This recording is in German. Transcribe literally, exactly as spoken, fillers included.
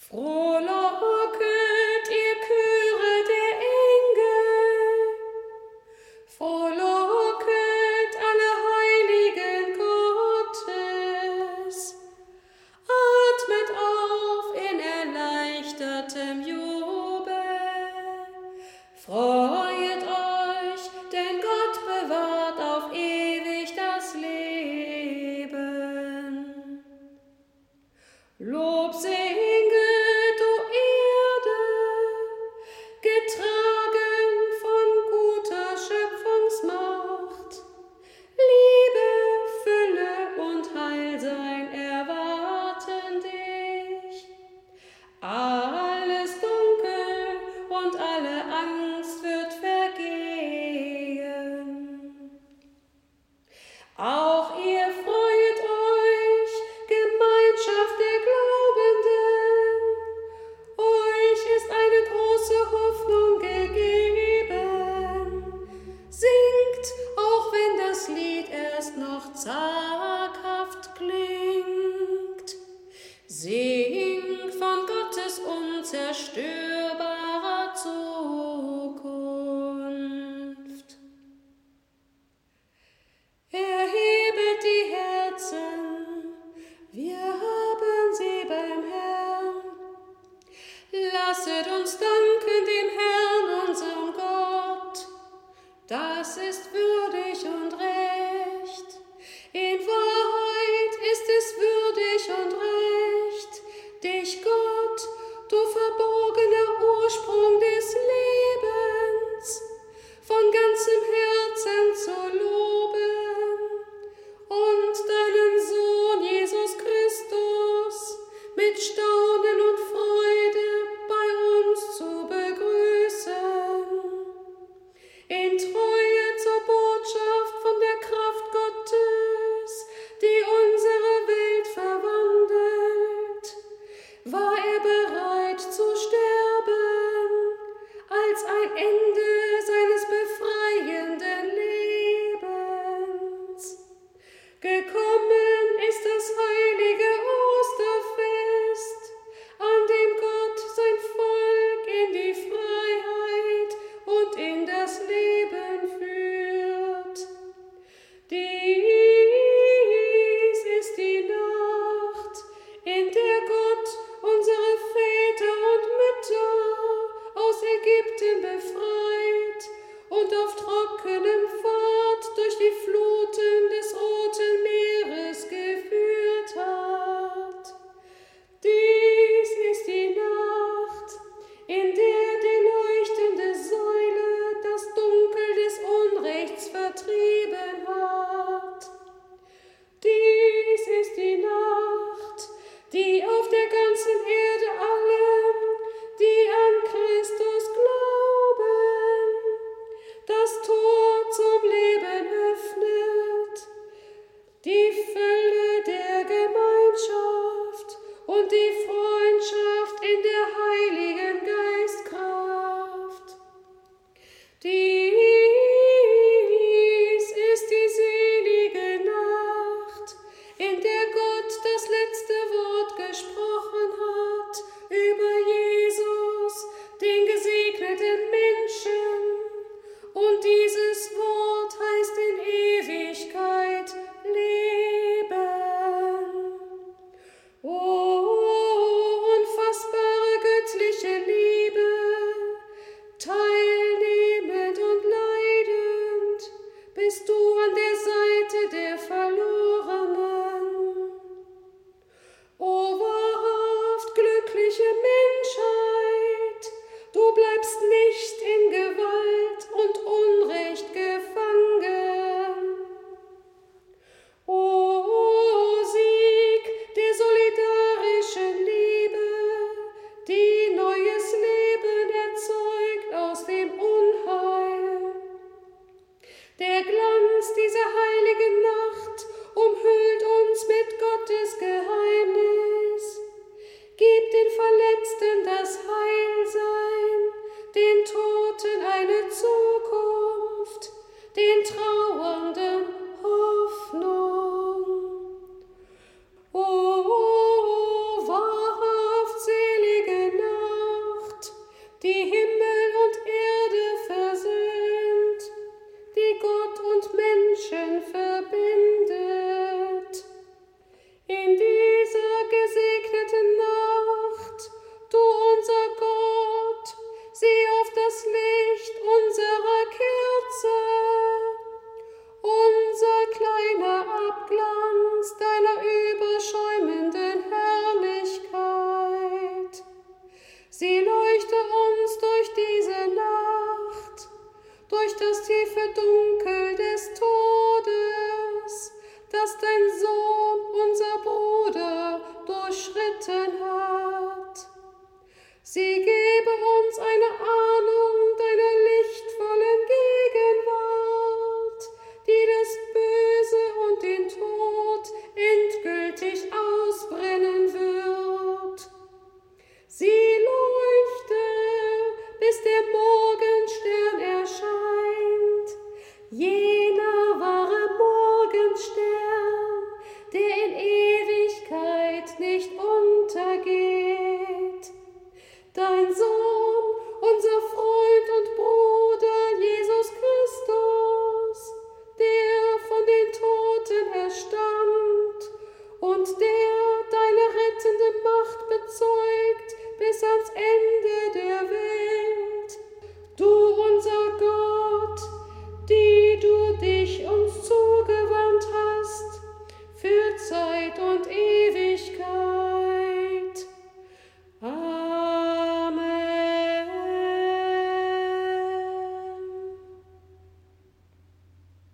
Frohlocket, ihr Chöre der Engel, frohlocket alle Heiligen Gottes, atmet auf in erleichtertem Jubel, freuet euch, denn Gott bewahrt auf ewig das Leben. Lob singe, du Erde, getragen von guter Schöpfungsmacht, Liebe, Fülle und Heilsein erwarten dich. Alles Dunkel und alle Angst wird vergehen. Auch ihr freuet euch, Gemeinschaft der Glaubenden, euch ist eine große Hoffnung gegeben. Singt, auch wenn das Lied erst noch zaghaft klingt. Singt von Gottes unzerstörbarer Zukunft. Erhebet die Herzen, wir haben sie beim Herrn. Lasset uns danken dem Herrn, unserem Gott. Das ist würdig und recht. In Wahrheit ist es würdig und recht, dich, Gott, du verborgener Ursprung des Lebens, von ganzem Herzen zu loben und deinen Sohn Jesus Christus mit Staunen und Freude bei uns zu begrüßen. In Treue zur Botschaft von der Kraft Gottes, die unsere Welt verwandelt, war er bereit zu sterben, als ein Ende seines befreienden Lebens. Gekommen ist das heilige Osterfest, an dem Gott sein Volk in die Freiheit und in das Leben führt. Dies ist die Nacht, in der Gott unsere Väter und Mütter aus Ägypten befreit und auf trockenem Pfad durch die Fluten des Roten Meeres geführt hat. Dies ist die Nacht, in der die leuchtende Säule das Dunkel des Unrechts vertrieben hat. Dies ist die Nacht, die auf der ganzen Erde allen, die an Christus glauben, das Tor zum Leben öffnet, die Fülle der Gemeinschaft und die Freundschaft in der Heiligen Geistkraft. Dies ist die selige Nacht, in der Gott das letzte Wort gesprochen hat über Jesus, den gesegneten Menschen. Und dieses Wort heißt in Ewigkeit Leben. O unfassbare göttliche Liebe, teilnehmend und leidend, bist du an der Seite der Verlorenen. O wahrhaft glückliche Menschheit, du bleibst nicht in Gewalt und Unrecht gefangen. O Sieg der solidarischen Liebe, die neues Leben erzeugt aus dem Unheil. Der Glanz dieser heiligen Nacht umhüllt uns mit Gottes Geheimnis, gibt den Verletzten das Heilsein, den Toten eine Zukunft, den Trauernden Hoffnung. O wahrhaft selige hat. Sie